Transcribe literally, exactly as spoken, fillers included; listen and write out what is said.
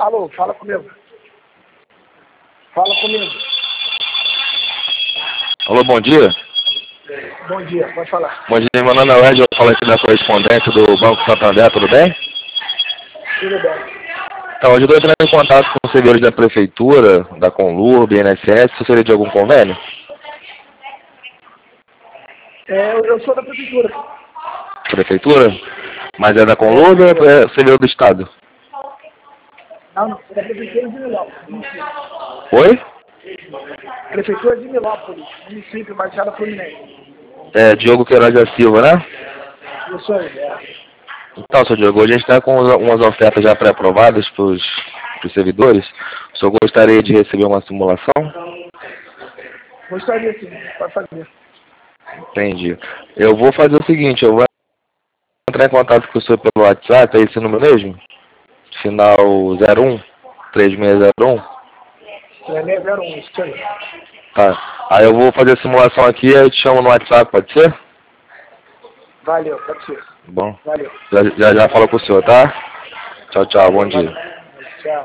Alô, fala comigo. Fala comigo. Alô, bom dia. Bom dia, pode falar. Bom dia, meu nome é Ed, eu falo aqui da correspondente do Banco Santander, tudo bem? Tudo bem. Então, hoje eu estou entrando em contato com os servidores da Prefeitura, da Conlur, B N S S, se seria de algum convênio? É, eu, eu sou da Prefeitura. Prefeitura? Mas é da Conlur ou é servidor do Estado? Não, não, é da Prefeitura de Milópolis. Oi? Prefeitura de Milópolis, município, Baixada Fluminense. É, Diogo Queiroz da Silva, né? Isso aí, é. Então, seu Diogo, hoje a gente está com umas ofertas já pré-aprovadas para os servidores. O senhor gostaria de receber uma simulação? Gostaria sim, pode fazer. Entendi. Eu vou fazer o seguinte, eu vou entrar em contato com o senhor pelo WhatsApp, é esse número mesmo? Final zero um, três seis zero um. três seis zero um, isso aí. Tá. Aí eu vou fazer a simulação aqui e eu te chamo no WhatsApp, pode ser? Valeu, pode ser. Bom. Valeu. Já já, já falo com o senhor, tá? Tchau, tchau, bom dia. Valeu.